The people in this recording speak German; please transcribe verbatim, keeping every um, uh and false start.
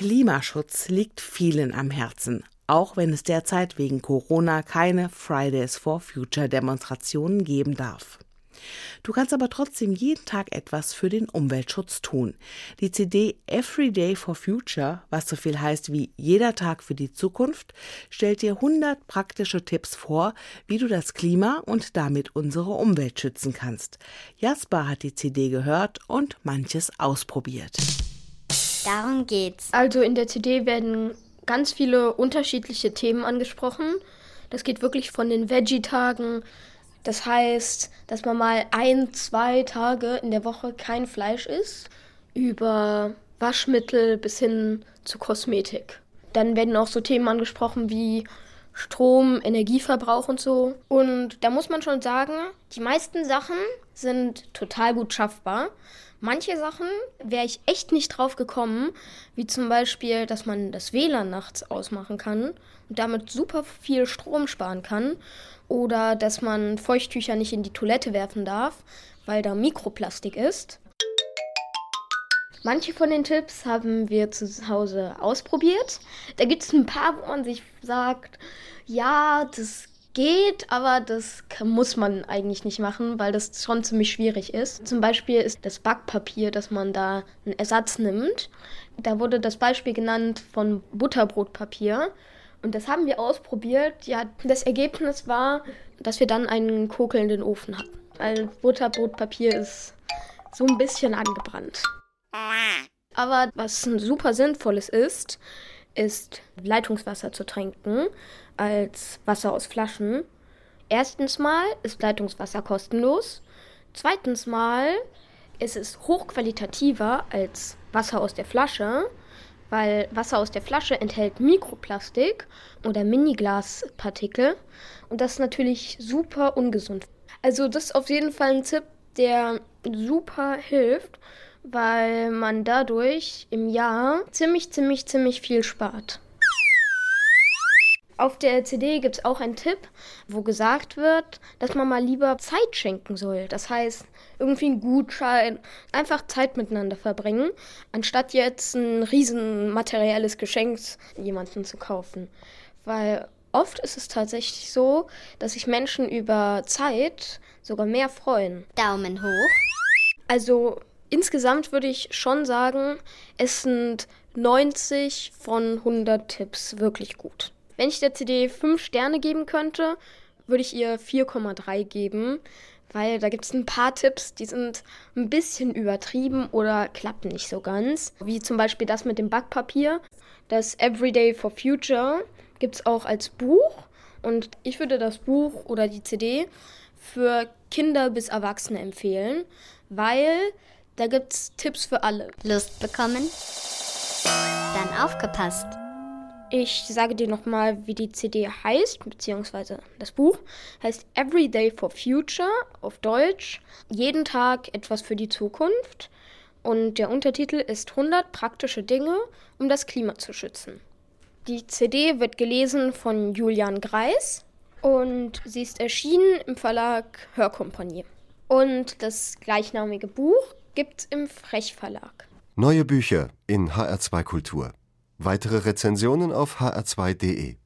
Klimaschutz liegt vielen am Herzen, auch wenn es derzeit wegen Corona keine Fridays for Future Demonstrationen geben darf. Du kannst aber trotzdem jeden Tag etwas für den Umweltschutz tun. Die C D Every Day for Future, was so viel heißt wie Jeder Tag für die Zukunft, stellt dir hundert praktische Tipps vor, wie du das Klima und damit unsere Umwelt schützen kannst. Jasper hat die C D gehört und manches ausprobiert. Darum geht's. Also in der C D werden ganz viele unterschiedliche Themen angesprochen. Das geht wirklich von den Veggie-Tagen. Das heißt, dass man mal ein, zwei Tage in der Woche kein Fleisch isst, über Waschmittel bis hin zu Kosmetik. Dann werden auch so Themen angesprochen wie Strom, Energieverbrauch und so. Und da muss man schon sagen, die meisten Sachen sind total gut schaffbar. Manche Sachen wäre ich echt nicht drauf gekommen, wie zum Beispiel, dass man das W L A N nachts ausmachen kann und damit super viel Strom sparen kann. Oder dass man Feuchttücher nicht in die Toilette werfen darf, weil da Mikroplastik ist. Manche von den Tipps haben wir zu Hause ausprobiert. Da gibt es ein paar, wo man sich sagt, ja, das geht, aber das muss man eigentlich nicht machen, weil das schon ziemlich schwierig ist. Zum Beispiel ist das Backpapier, dass man da einen Ersatz nimmt. Da wurde das Beispiel genannt von Butterbrotpapier. Und das haben wir ausprobiert. Ja, das Ergebnis war, dass wir dann einen kokelnden Ofen hatten. Weil Butterbrotpapier ist so ein bisschen angebrannt. Aber was super Sinnvolles ist, ist Leitungswasser zu trinken als Wasser aus Flaschen. Erstens mal ist Leitungswasser kostenlos. Zweitens mal ist es hochqualitativer als Wasser aus der Flasche, weil Wasser aus der Flasche enthält Mikroplastik oder Miniglaspartikel und das ist natürlich super ungesund. Also das ist auf jeden Fall ein Tipp, der super hilft, weil man dadurch im Jahr ziemlich, ziemlich, ziemlich viel spart. Auf der C D gibt es auch einen Tipp, wo gesagt wird, dass man mal lieber Zeit schenken soll. Das heißt, irgendwie einen Gutschein, einfach Zeit miteinander verbringen, anstatt jetzt ein riesen materielles Geschenk jemandem zu kaufen. Weil oft ist es tatsächlich so, dass sich Menschen über Zeit sogar mehr freuen. Daumen hoch. Also insgesamt würde ich schon sagen, es sind neunzig von hundert Tipps wirklich gut. Wenn ich der C D fünf Sterne geben könnte, würde ich ihr vier Komma drei geben, weil da gibt es ein paar Tipps, die sind ein bisschen übertrieben oder klappen nicht so ganz. Wie zum Beispiel das mit dem Backpapier. Das Every Day for Future gibt es auch als Buch und ich würde das Buch oder die C D für Kinder bis Erwachsene empfehlen, weil da gibt es Tipps für alle. Lust bekommen? Dann aufgepasst! Ich sage dir nochmal, wie die C D heißt, beziehungsweise das Buch heißt Every Day for Future auf Deutsch. Jeden Tag etwas für die Zukunft. Und der Untertitel ist hundert praktische Dinge, um das Klima zu schützen. Die C D wird gelesen von Julian Greis und sie ist erschienen im Verlag Hörkompanie. Und das gleichnamige Buch gibt's im Frech Verlag. Neue Bücher in H R zwei Kultur. Weitere Rezensionen auf h r zwei punkt d e.